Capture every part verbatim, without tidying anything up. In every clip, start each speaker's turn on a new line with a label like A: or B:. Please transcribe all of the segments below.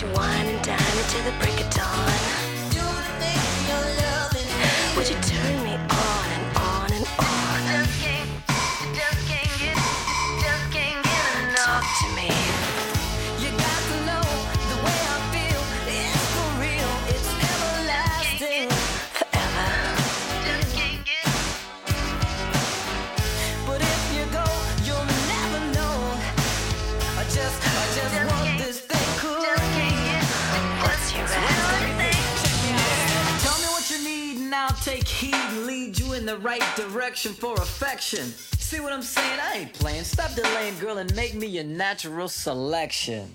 A: you wine and dine me till the break of dawn? Would you turn me on and on and on? Just can't, just can't get, just can't get enough. Talk to me. You got to know the way I feel. It's for real. It's everlasting. Forever. Just can't get. But if you go, you'll never know. I just, I just, just want this thing cool. Just can't get. What's your answer?
B: Tell me what you need and I'll take heed and lead you in the right direction for affection. See what I'm saying? I ain't playing. Stop delaying, girl, and make me your natural selection.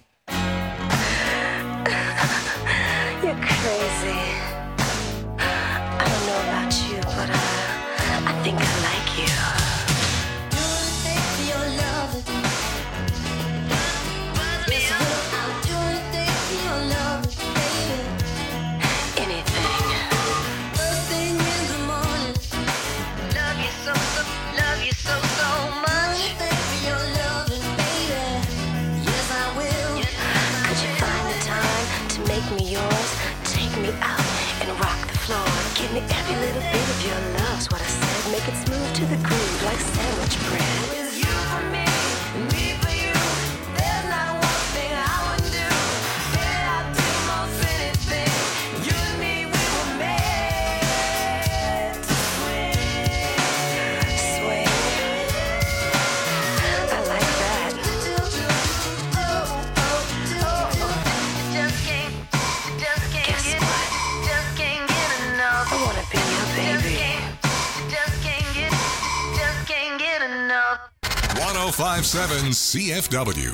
A: You're crazy. I don't know about you, but uh, I think I like you. Do the thing for your love. Yes, I'll do the thing for your love, baby. Anything. First thing in the morning. Love you so, so, love you so, so much. Do the thing for your love, baby. Yes, I will. Could you find the time to make me yours? Take me out and rock the floor. Give me every little bit of your love's what I said. Make it smooth to the groove like sandwich bread. It's you for me, me for you. There's not one thing I wouldn't do. Baby, I'd do most anything. You and me, we were made to swing. Swing. I like that. Just can't, just can't Guess get, what? Just can't get enough. I wanna be your baby. Just can't, just can't get, just can't get enough.
C: one oh five point seven C F W.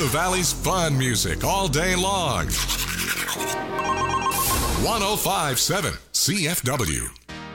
C: the Valley's fun music all day long. one oh five point seven C F W.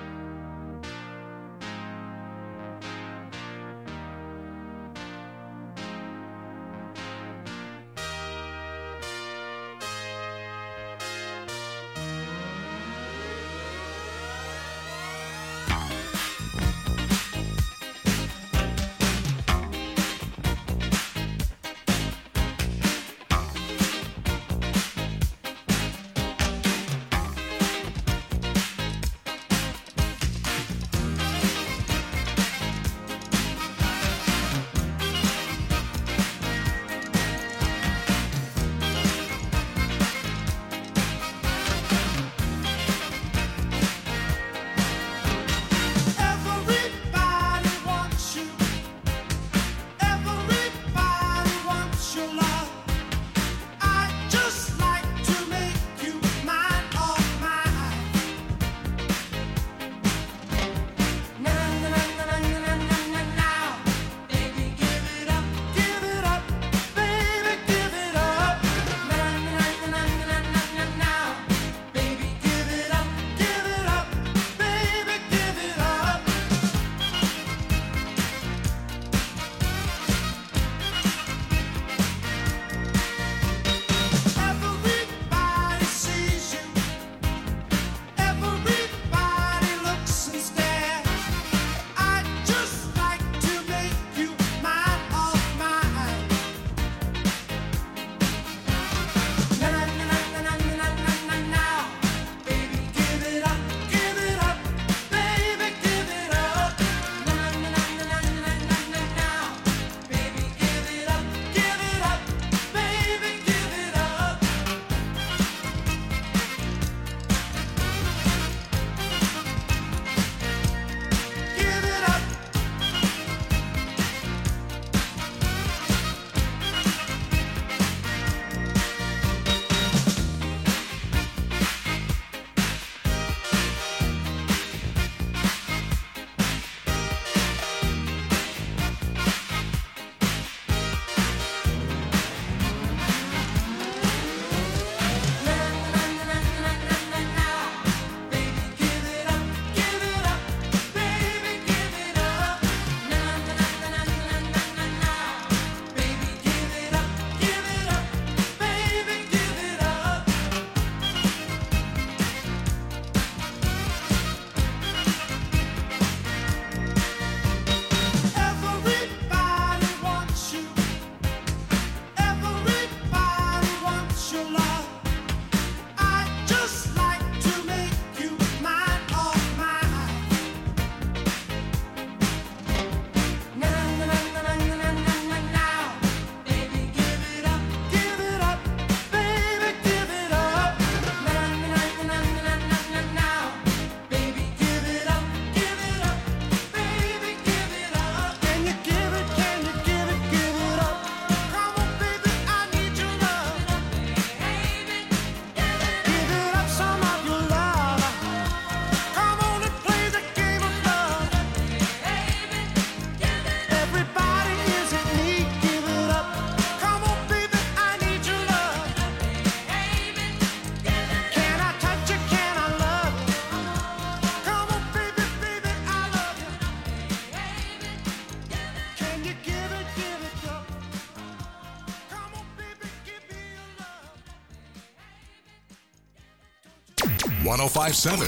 C: one oh five point seven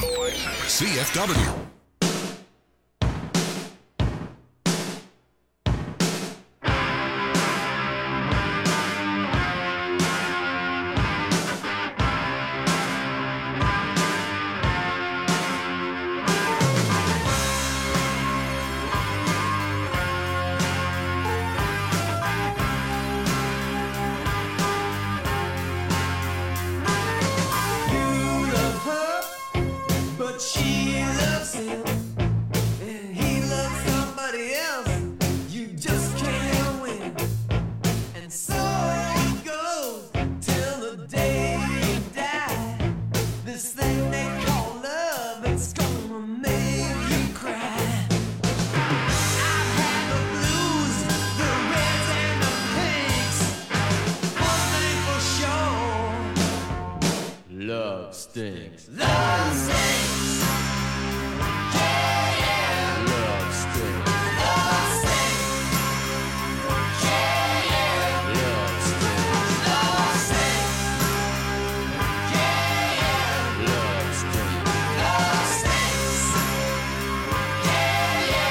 C: C F W.
D: She loves him. Love stings.
A: Love stings. Yeah, yeah.
D: Love stings.
A: Love stings. Yeah, yeah.
D: Love stings.
A: Love stings. Yeah, yeah.
D: Love stings.
A: Love stings. Yeah,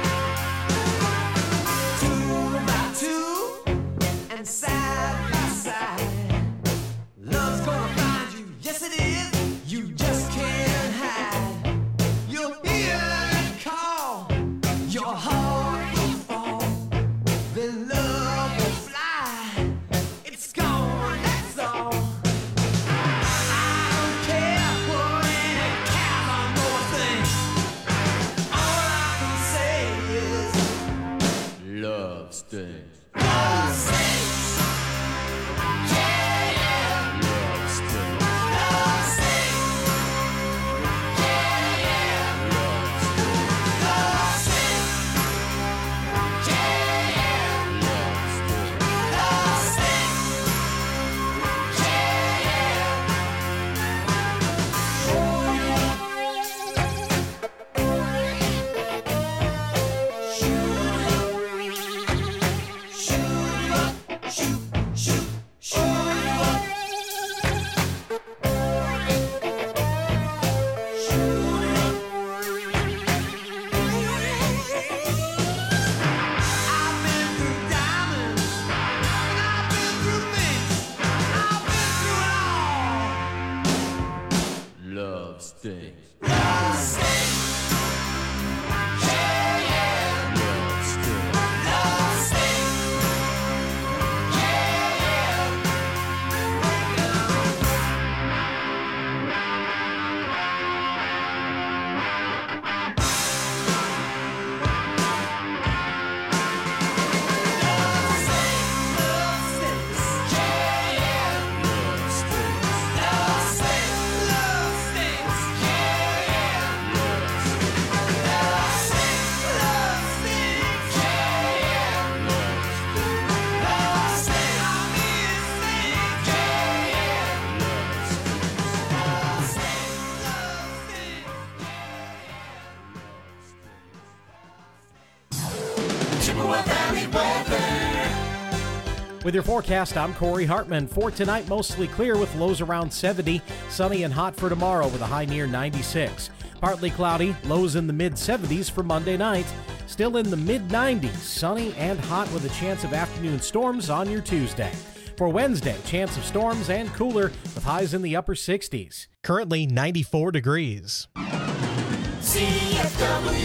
A: yeah. Two by two and side by side. Love's gonna find you. Yes, it is. You just can't hide. You'll hear it call. Your heart will fall. Then love will fly. It's gone, that's all. I don't care what any cat or things. All I can say is
D: Love stings.
A: love stings. Yeah, yeah.
D: Love stings.
A: Love stings. Yeah, yeah.
D: Love stings.
A: Love stings. Yeah, yeah.
D: Love stings.
A: Love stings. Yeah, yeah. I've been through diamonds, and I've been through things. I've been through it all.
D: Love stings.
A: Love stings. Yeah, yeah.
D: Love stings.
A: Love stings. Yeah, yeah. Love stings. Love stings. Yeah, yeah.
D: Love stings.
A: Love stings. Love stings. Yeah, yeah.
D: Love stings.
A: Love stings. Love stings. Yeah, yeah. Love stings. I mean it stings. Yeah, yeah. Love stings. Love stings. Chippewa Valley weather.
E: With your forecast, I'm Corey Hartman. For tonight, mostly clear with lows around seventy. Sunny and hot for tomorrow with a high near ninety-six. Partly cloudy, lows in the mid seventies for Monday night. Still in the mid nineties, sunny and hot with a chance of afternoon storms on your Tuesday. For Wednesday, chance of storms and cooler with highs in the upper sixties. Currently ninety-four degrees.
A: C F W.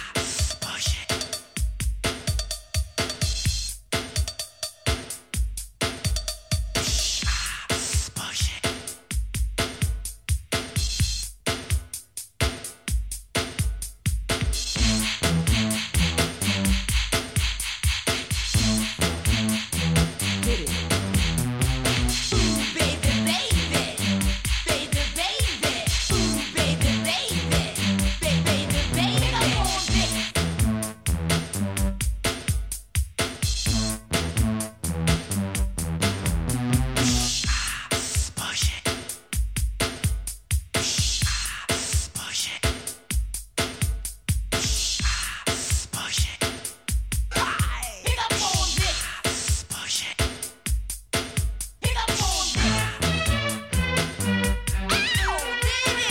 A: Ooh, baby, baby, baby, baby. Ooh, baby, baby, baby, baby, come on, baby. Pick up on this. Pick up on this. Ow, baby.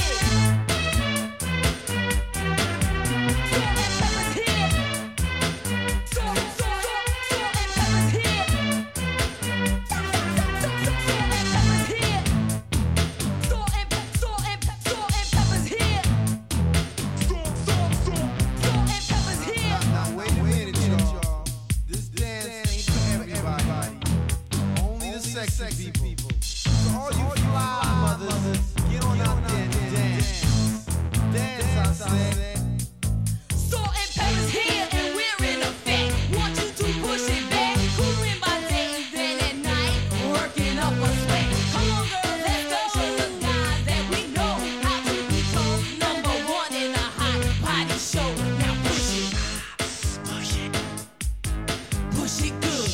A: Salt and pepper's here. Salt, salt, salt, salt and pepper's here. Salt, salt, salt, salt and pepper's here. Salt and pe- salt and pe- salt and pepper's here. Salt, salt, salt, salt and pepper's here.
F: Now wait a minute, y'all. This dance ain't for everybody. Only the sexy people. So all you fly mothers, get on out there and dance. Dance, I said.
A: Salt and pepper's here and we're in effect. Want you to push it back. Cooling my day and then at night, working up a sweat. Come on, girl, let's go. Show the guys that we know how to become number one in a hot body show. Now push it. Push it. Push it good.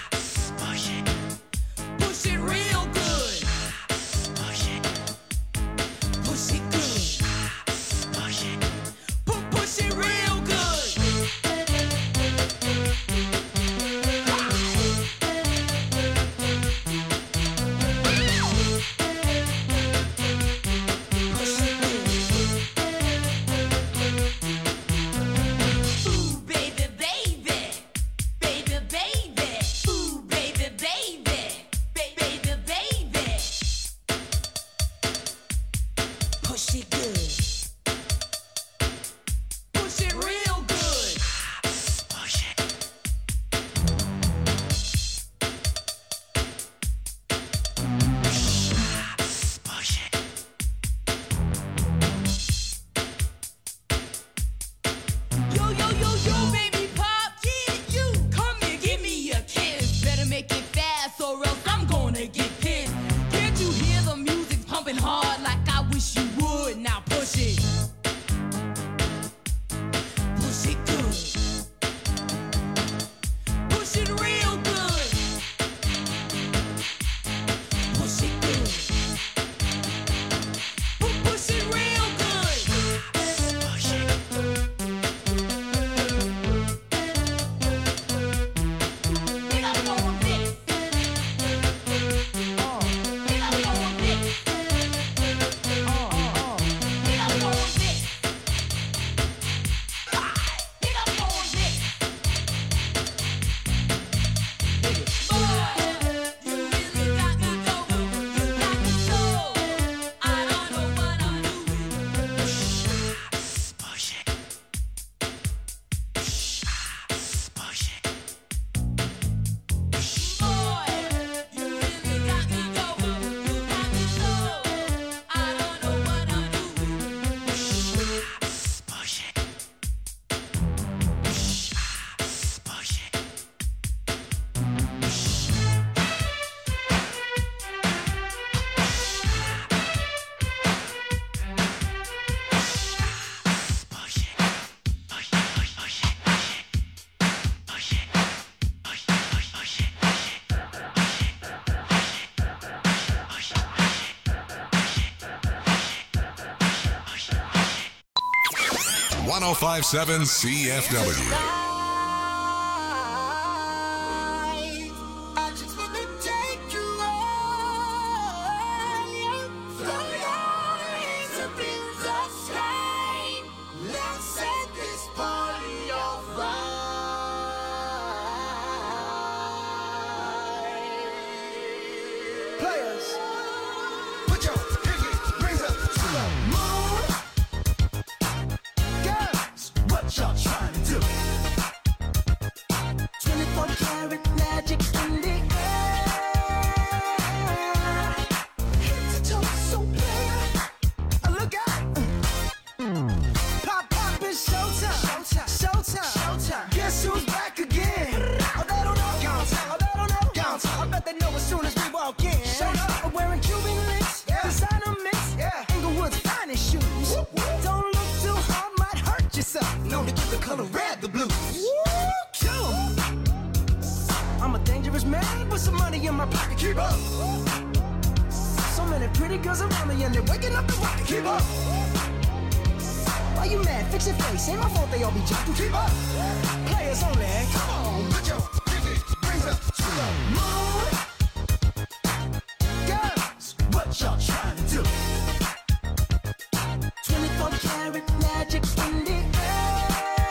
A: Push it. Push it real good. Push it.
C: oh five seven C F W.
A: I just wanna take you higher. Fly high up in the sky. Let's set this party on fire. Players, put your pinky rings up to the moon. Girls, what y'all trying to do? twenty-four karat magic in the air. Head to toe, so clear. Uh, Look out. Pop, pop, it's showtime. Showtime. Showtime. Showtime. Guess who's back again? Oh, they don't know. Oh, they don't know. I bet they know as soon as we walk in. Shut up. I'm wearing Cuban links. Yeah. Designer mix. Yeah. Inglewood's finest shoes. Whoop, whoop. Don't look too hard, might hurt yourself. Known to give the color red the blues. Woo, kill 'em. I'm a dangerous man with some money in my pocket. Keep up. So many pretty girls around me and they're waking up the rocket. Keep up. Why you mad? Fix your face. Ain't my fault they all be jocking. Keep up. Players only. Come on, put your pinky rings up to the moon. Girls, what y'all trying to do? twenty-four karat magic in the air.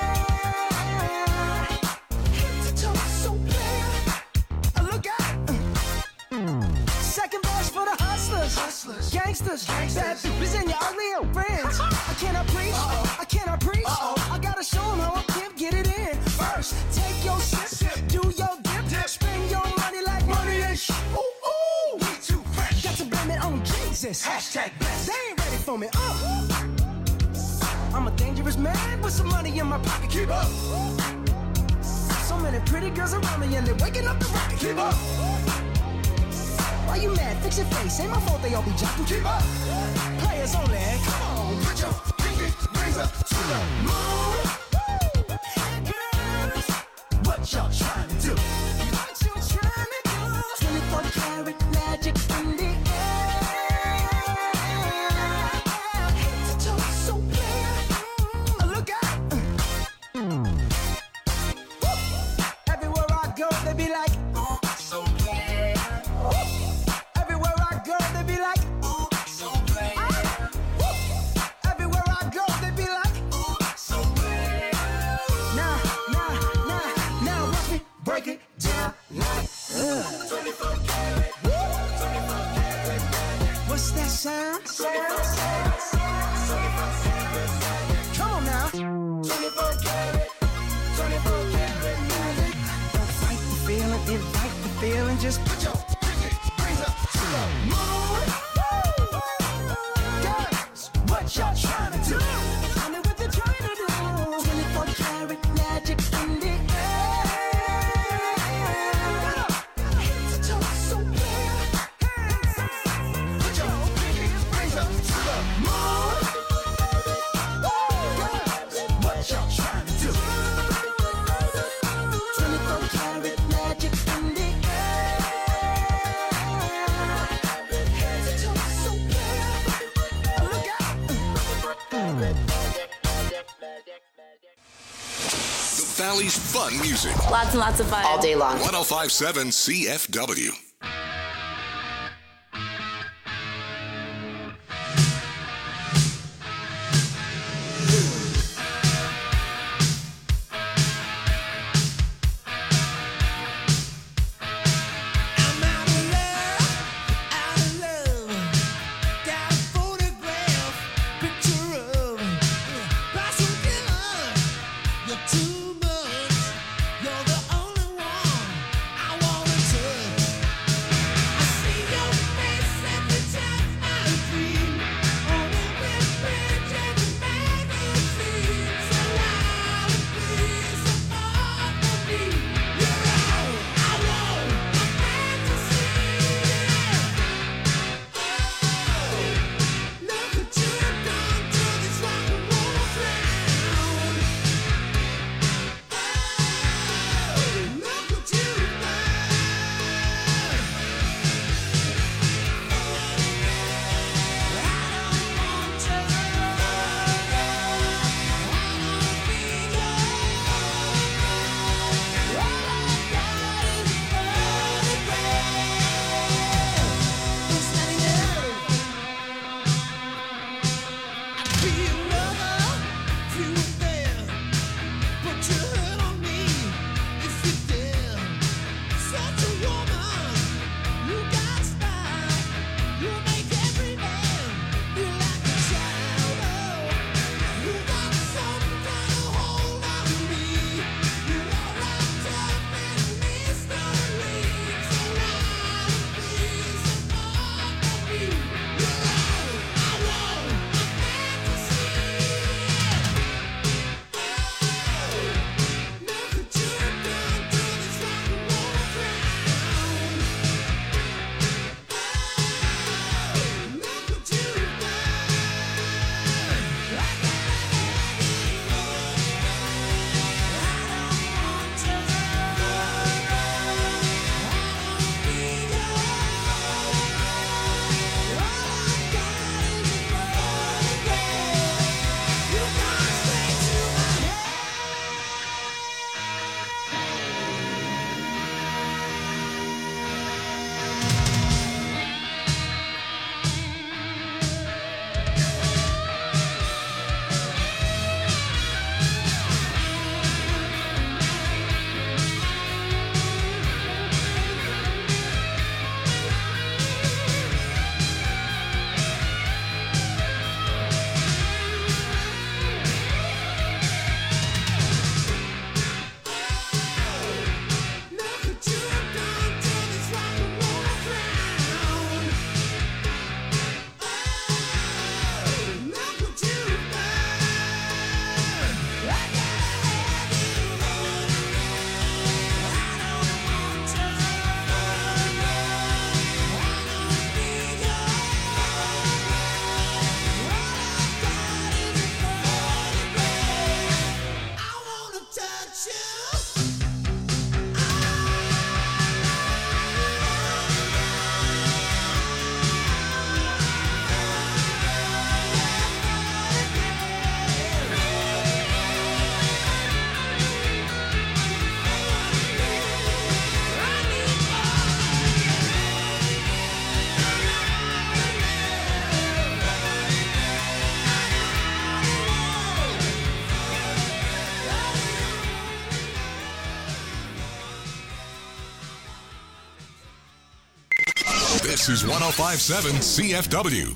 A: Head to toe, so clear. Uh, Look out. Second verse for the hustlers, hustlers, gangsters, bad bitches and your ugly old friends. I cannot preach, I cannot preach. I gotta show 'em how I pimp get it in. First, take your sip, do your dip, spend your money like money and sh. Ooh, ooh, we too fresh. Got to blame it on Jesus. Hashtag blessed. They ain't ready for me. Uh. I'm a dangerous man with some money in my pocket. Keep up. So many pretty girls around me and they're waking up the rocket. Keep up. Why you mad? Fix your face. Ain't my fault they all be jocking. Keep up. Players only. Come on, put your pinky rings up to the moon. Girls, what y'all trying to do? What you trying to do? twenty-four karat magic in the air. Head to toe, so clear. Uh, Look out. Woo. Everywhere I go, they be like, oh, so clear. Woo. Everywhere I go, they be like, oh, so clear. Woo. Everywhere I go, they be like, oh, so clear. Now, now, now, now, watch me break it down like, uh. twenty-four karat. Woo. twenty-four karat. What's that sound? twenty-four karat. Come on now. twenty-four karat. twenty-four karat music. Don't fight the feeling, invite the feeling. Just put your pinky rings up to the moon. Girls, what y'all trying to do? Tell me what you're trying to do. twenty-four karat magic in the air. Head to toe, so clear. Put your pinky rings up to the moon. Girls, what y'all trying to do? twenty-four karat magic in the air. Head to toe, so clear. Look out.
C: The Valley's fun music.
G: Lots and lots of fun. All day long.
C: ten fifty-seven C F W.
A: I'm out of love, out of love. Got a photograph, picture of Russell Gillard. You're too much. You're the only one I wanna touch.
C: This is one oh five point seven C F W.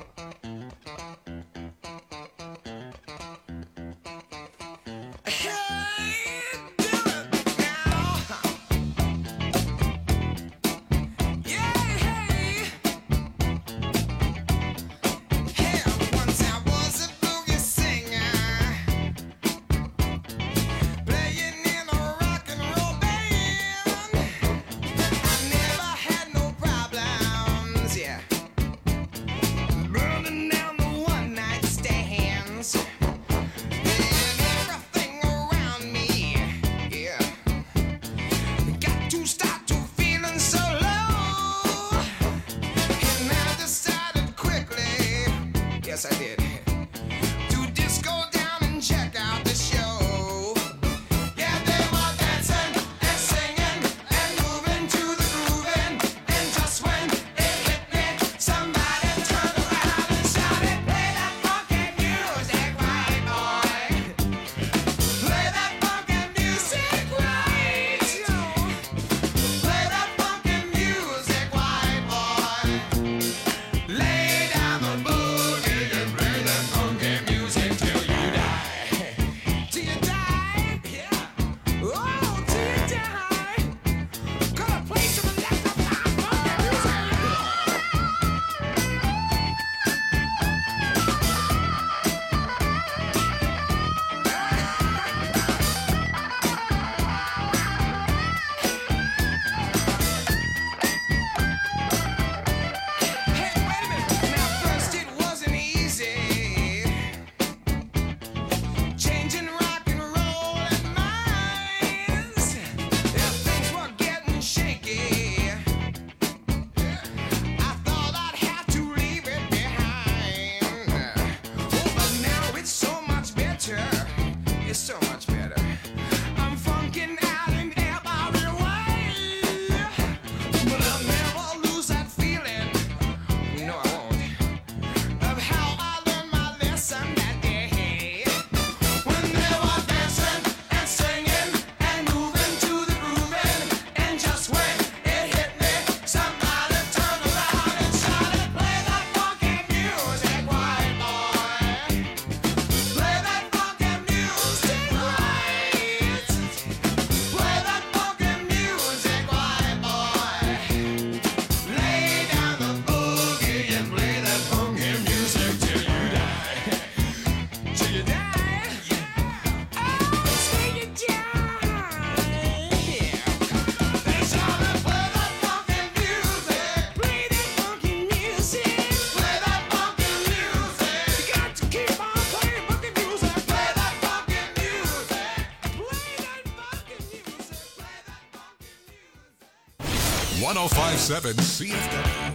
C: one oh five point seven C F W.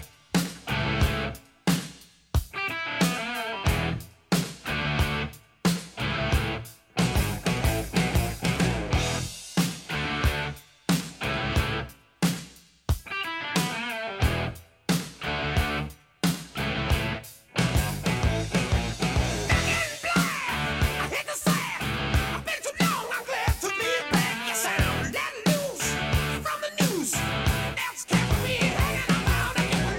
H: That's kept me hanging around again.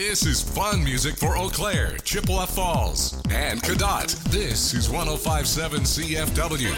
C: This is fun music for Eau Claire, Chippewa Falls, and Cadott. This is one oh five point seven C F W.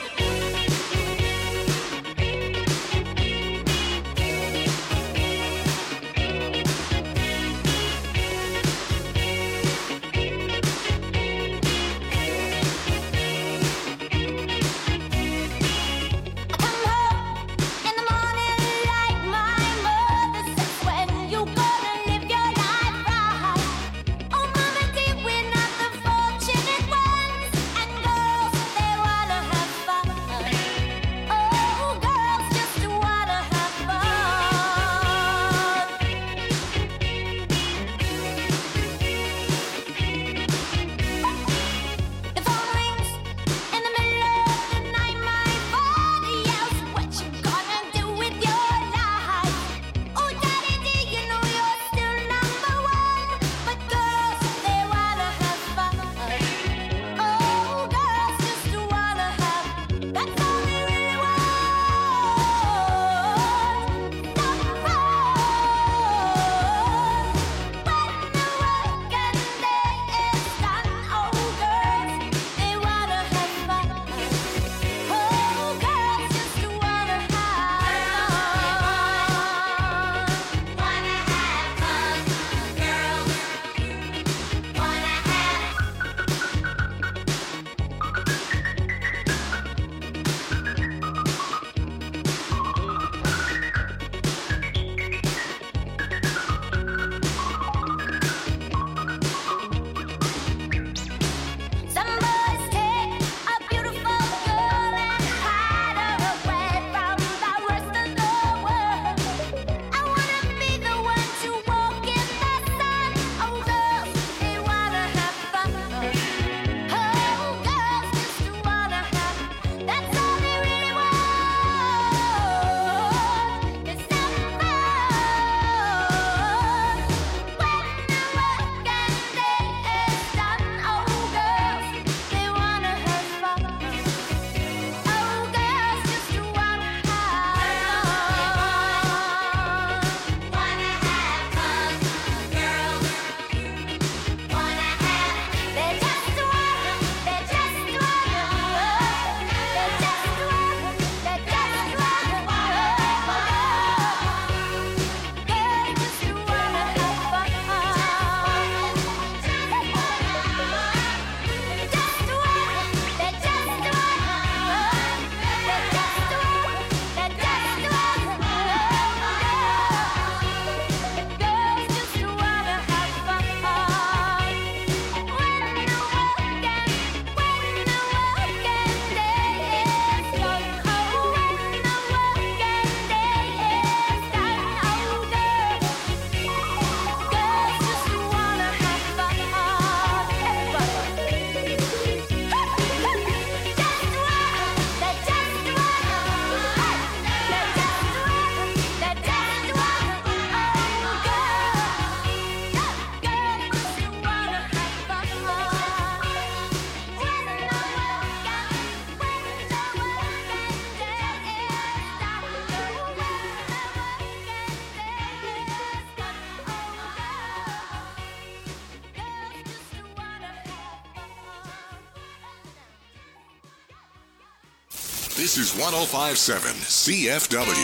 C: This is one oh five point seven C F W.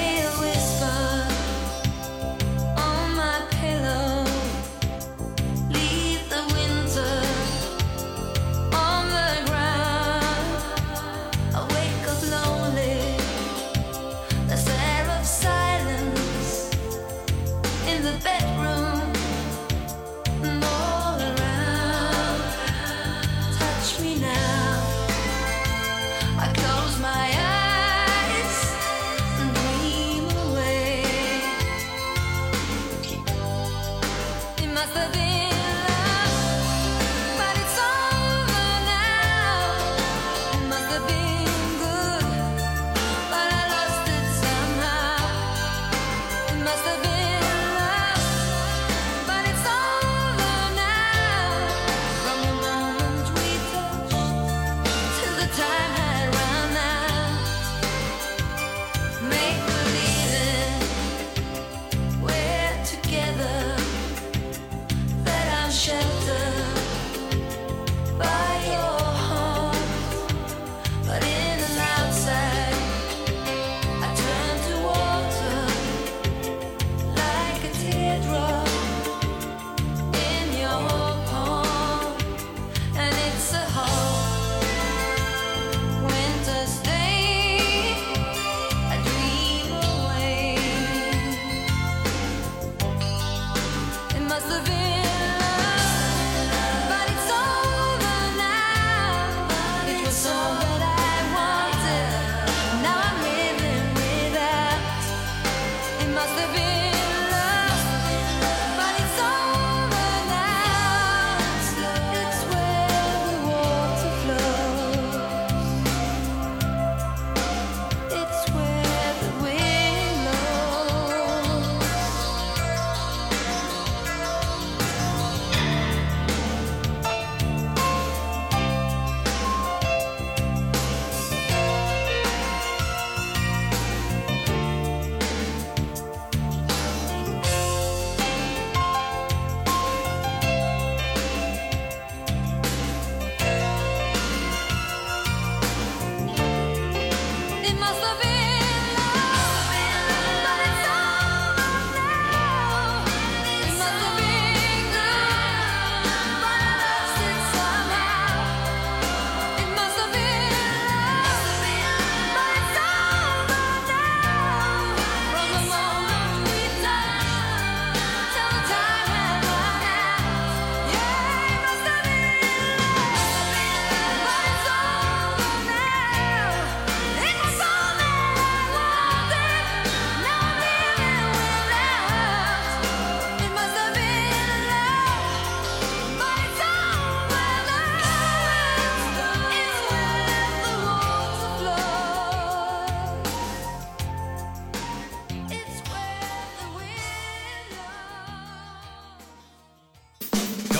A: Lay a whisper on my pillow.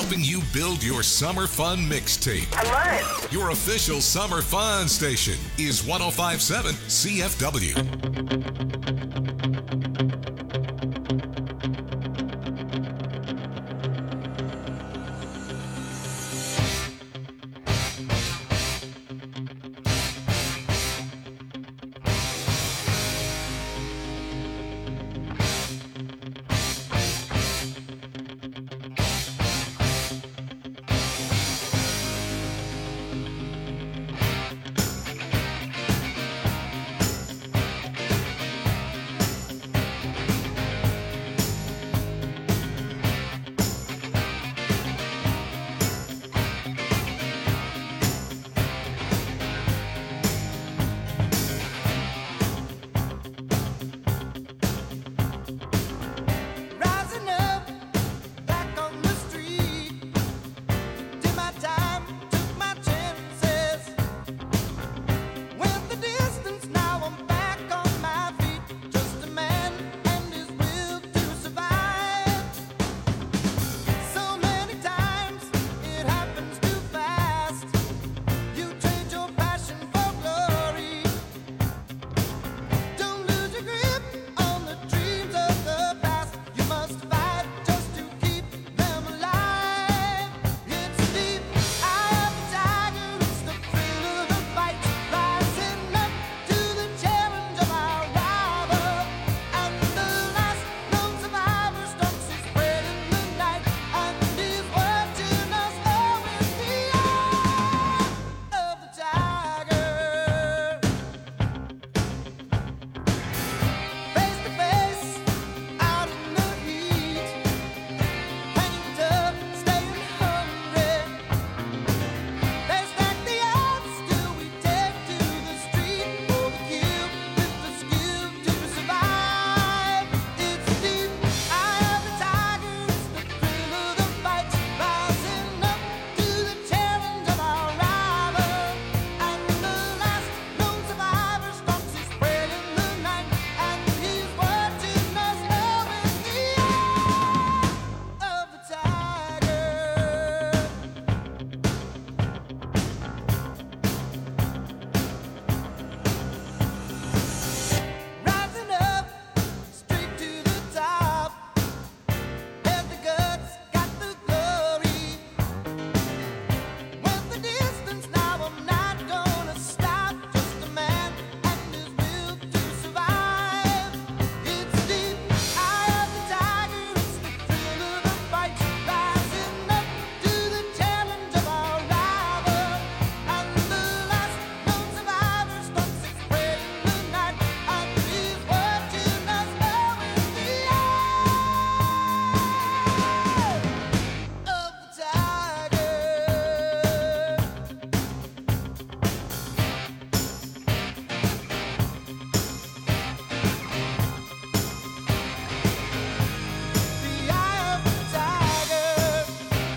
C: helping you build your summer fun mixtape.
H: I love it.
C: Your official summer fun station is one oh five point seven C F W.
F: Rising up, back on the street. Did my time, took my chances. Went the distance, now I'm back on my feet. Just a man and his will to survive. So many times it happens too fast. You trade your passion for glory. Don't lose your grip on the dreams of the past. You must fight just to keep them alive. It's deep eye of the tiger, it's the thrill of the fight. Rising up to the challenge of our rival. And the last known survivor stalks his prey in the night. And he's watching us all with the eye of the tiger. Face to face, out in the heat, hanging tough, staying hungry. They stack the odds till we take to the street for the kill with the skill to survive. It's deep eye of the tiger, it's the thrill of the fight. Rising up to the challenge of our rival. And the last known survivor stalks his prey in the night. And he's watching us all with the eye of the tiger. Rising up, straight to the top. Had the guts, got the glory. Went the distance, now I'm not gonna stop. Just a man and his will to survive. It's deep eye of the tiger, it's the thrill of the fight. Rising up to the challenge of our rival. And the last known survivor stalks his prey in the night. And he's watching us all with the eye of the tiger. The eye of the tiger.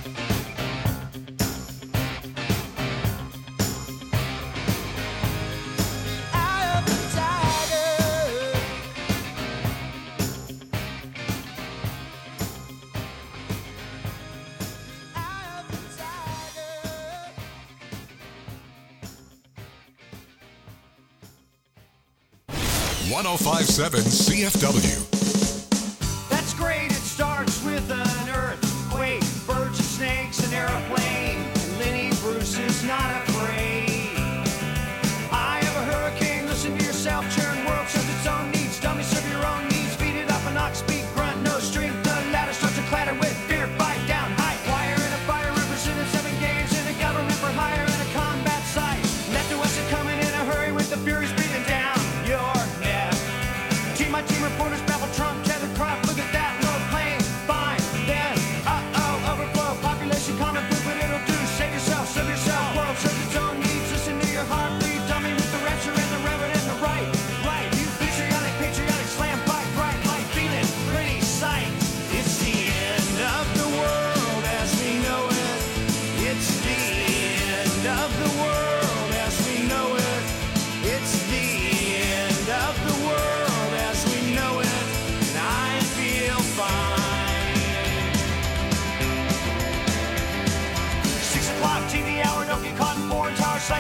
F: Eye of the tiger. Eye of the tiger.
C: one oh five point seven C F W.
I: That's great, it starts with an earthquake, birds and snakes, an airplane. Lenny Bruce is not afraid. Eye of a hurricane, listen to yourself, churn world serves its own needs. Dummy, serve your own needs, feed it up an ox, speak, grunt, no strength. The ladder starts to clatter with fear, fight down, high wire in a fire, representing seven games in a government for hire in a combat site. Left to us are coming in a hurry with the furies breathing down your neck. Team, my team reporters babble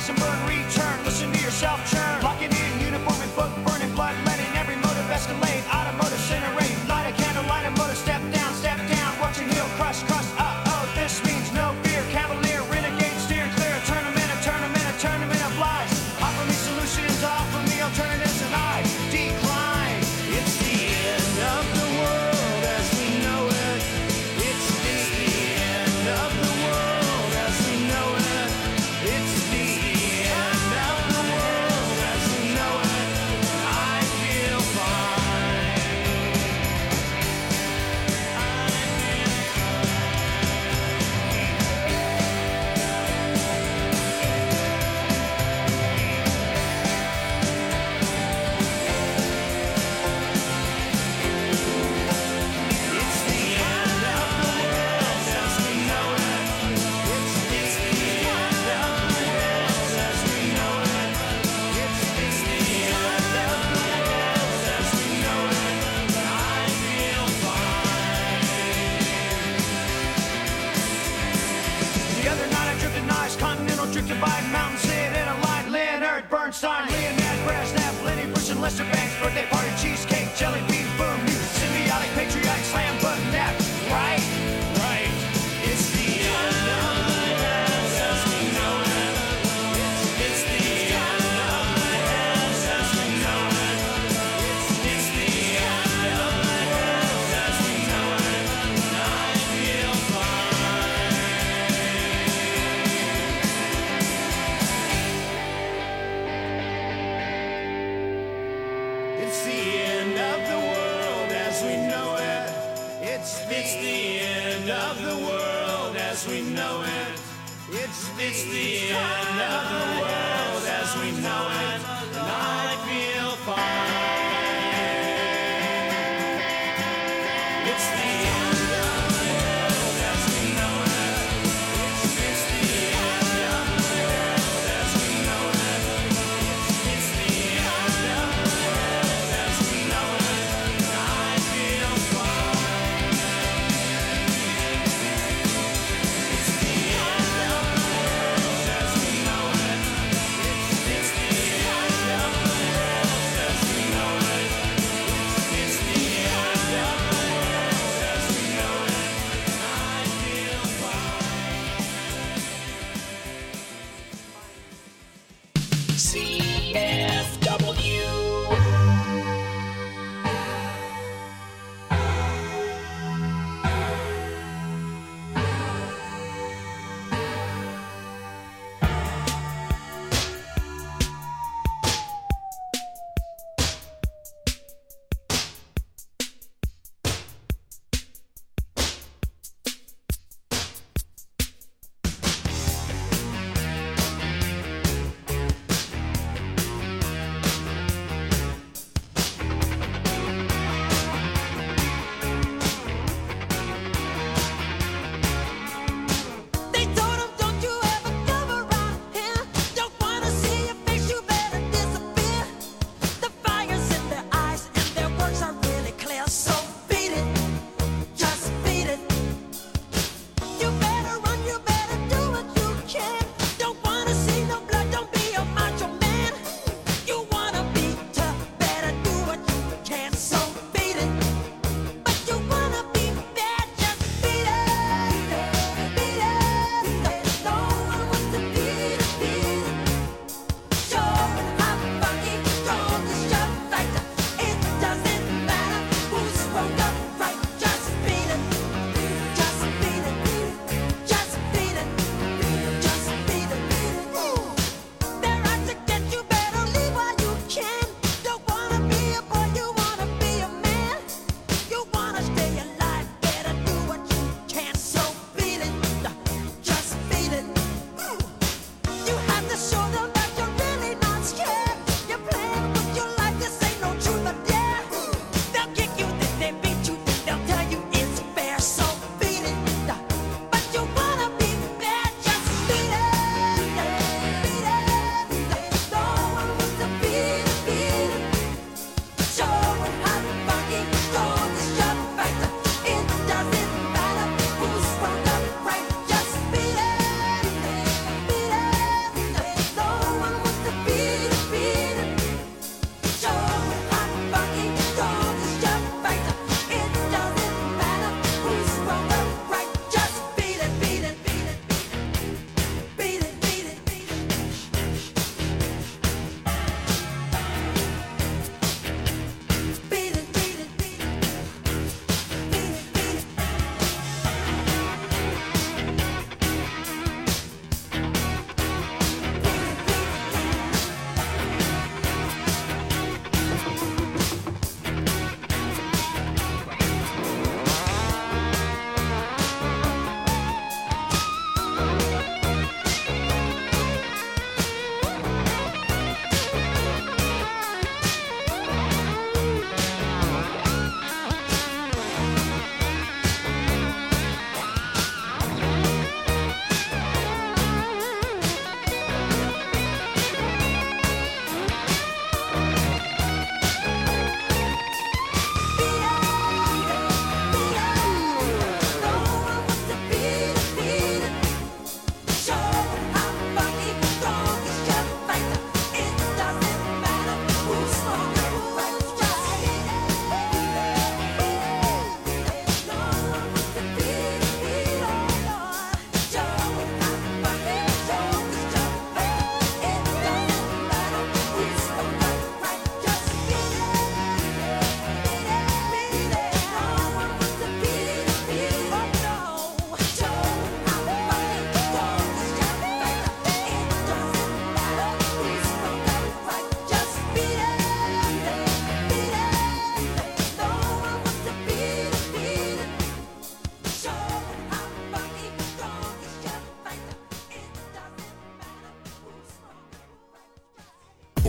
I: lesson burn, return. Listen to yourself churn. Locking in, uniform and book, burning blood, letting every motive escalate. Automotive incinerate, light a candle, light a motor, step down, step down. Watch your heel crush, crush. Uh oh, this means no fear. Cavalier, renegade, steer clear. A tournament, a tournament, a tournament of lies. Offer me solutions, offer me alternatives, and I decline. It's the end of the world as we know it. It's the end of the world as we know it. It's the end of the world as we know it. I feel fine. It's the end of the world as we know it. It's the end of the world as we know it. It's the end of the world as we know it. I feel fine. The other night I drifted nice, continental drifted by mountain, sit in a light. Leonard Bernstein, Leonard Brasnap, Lenny Bruce and Lester Banks, birthday party, cheesecake, jelly bean, boom, you symbiotic, patriotic, slam button, nap, right, right. It's the end of the world as we know it. It's, it's the end of the world as we know it. It's, it's the end of the world as we know it. I feel fine. It's the end of the world as we know it. It's, it's the end of the world as we know it. It's, it's the end of the world as we know it. And I feel fine. It's the end of the world as we know it. It's, it's the end of the world as we know it. It's, it's the end of the world as we know it. And I feel fine. It's the end of the world as we know it. It's, it's the end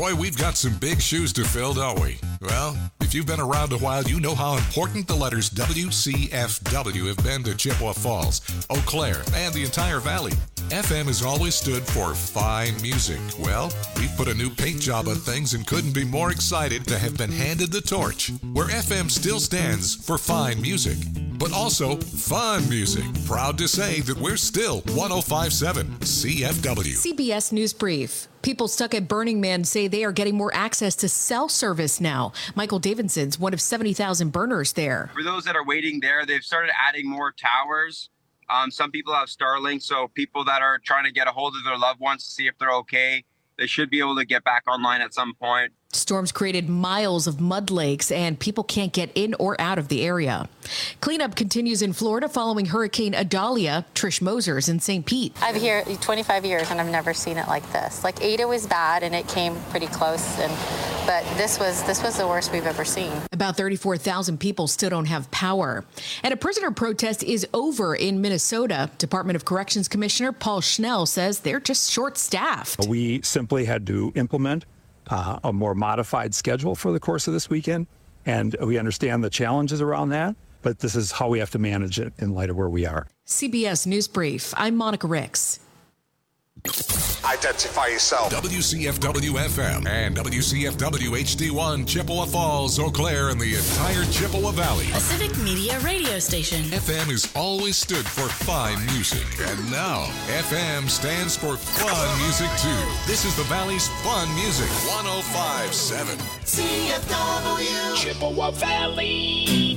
C: Boy, we've got some big shoes to fill, don't we? Well, if you've been around a while, you know how important the letters W C F W have been to Chippewa Falls, Eau Claire, and the entire valley. F M has always stood for fine music. Well, we've put a new paint job on things and couldn't be more excited to have been handed the torch, where F M still stands for fine music, but also fun music. Proud to say that we're still one oh five point seven C F W.
H: C B S News Brief. People stuck at Burning Man say they are getting more access to cell service now. Michael Davidson's one of seventy thousand burners there.
J: For those that are waiting there, they've started adding more towers. Um, some people have Starlink, so people that are trying to get a hold of their loved ones to see if they're okay, they should be able to get back online at some point.
H: Storms created miles of mud lakes, and people can't get in or out of the area. Cleanup continues in Florida following Hurricane Idalia. Trish Moser's in Saint Pete.
K: I've been here twenty-five years, and I've never seen it like this. Like, Ada was bad, and it came pretty close, and but this was this was the worst we've ever seen.
H: About thirty-four thousand people still don't have power. And a prisoner protest is over in Minnesota. Department of Corrections Commissioner Paul Schnell says they're just short-staffed.
L: We simply had to implement Uh, a more modified schedule for the course of this weekend. And we understand the challenges around that, but this is how we have to manage it in light of where we are.
H: C B S News Brief. I'm Monica Ricks.
C: Identify yourself. W C F W F M and W C F W H D one, Chippewa Falls, Eau Claire, and the entire Chippewa Valley.
M: A Civic Media radio station.
C: F M has always stood for fine music, and now F M stands for fun music too. This is the Valley's fun music, one oh five point seven
A: C F W
C: Chippewa Valley.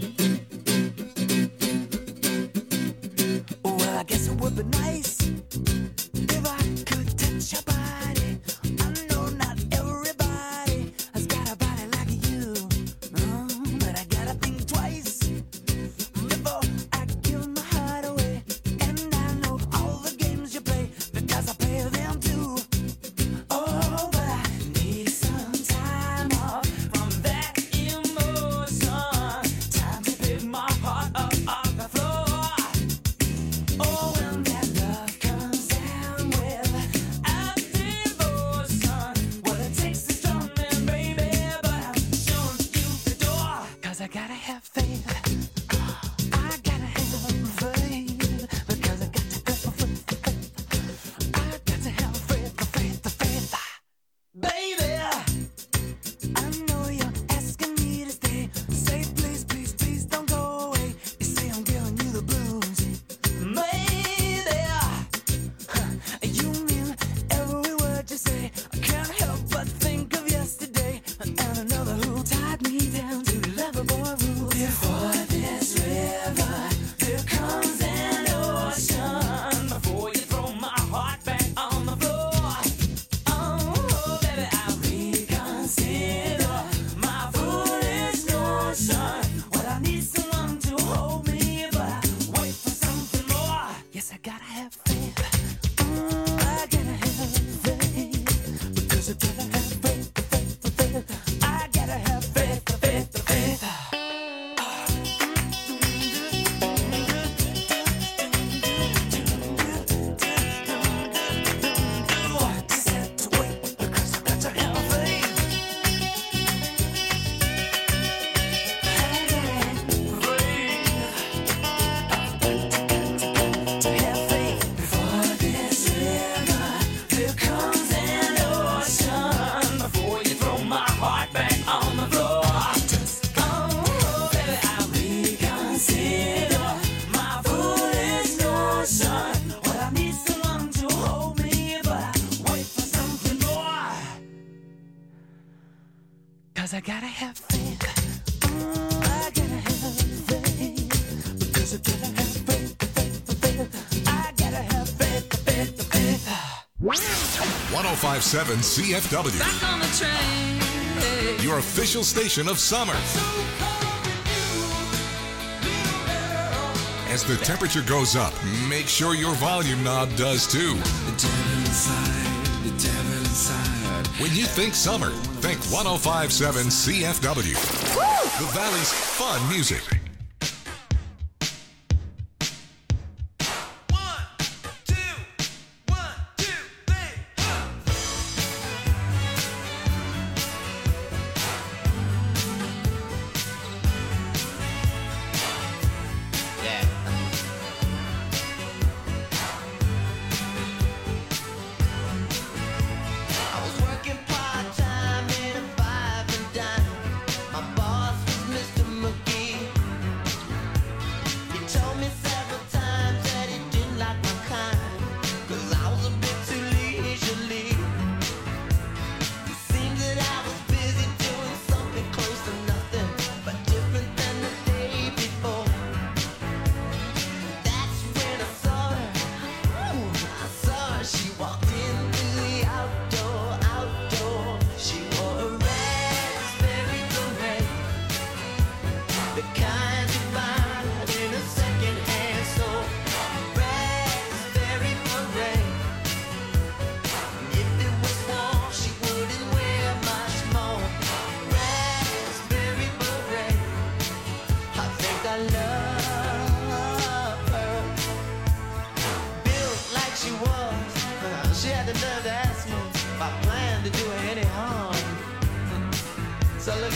A: Well, I guess it would be nice if I could touch your body. I know not everybody has got a body like you, mm, but I gotta think twice before I give my heart away. And I know all the games you play because I play them too. Oh, but I need some time off from that emotion. Time to pick my heart up off the floor. Oh, when that love comes down with a devotion, well, it takes a strong man, baby, but I'm showing you the door. Cause I gotta have faith. I gotta have faith. Because I got to have faith. I got to have faith, faith, faith. Baby, I know you're asking me to stay. Say please, please, please don't go away. You say I'm giving you the blues. Maybe you mean every word you say. I can't help but think of yesterday and another who tied me down to lovable rules. Before this river, there comes an ocean. Before you throw my heart back on the floor, oh baby, I reconsider my foolish notion. Well, I need someone to hold me, but I wait for something more. Yes, I gotta have faith. Mm, I gotta have faith. Because I gotta have faith, faith, faith. I gotta have faith, faith, faith. Just have to wait because I got to have faith. I gotta have faith. To have faith before this river, there comes an ocean. Before you throw my heart back on the floor. Oh, baby, I reconsider my foolish notion. Well, I need someone to hold me, but I wait for something more. Cause I gotta have faith. Mm, I gotta have faith. Because I gotta have faith, faith, faith. I gotta have faith, faith, faith.
C: one oh five point seven C F W,
A: Back on the train.
C: your official station of summer. As the temperature goes up, make sure your volume knob does too.
A: The devil inside, the devil inside.
C: When you think summer, think one oh five point seven C F W. The Valley's fun music.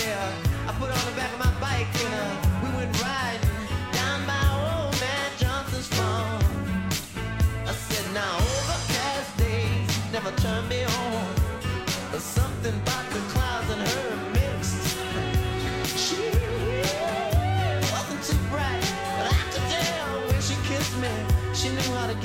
N: yeah. I put her on the back of my bike and uh, we went riding.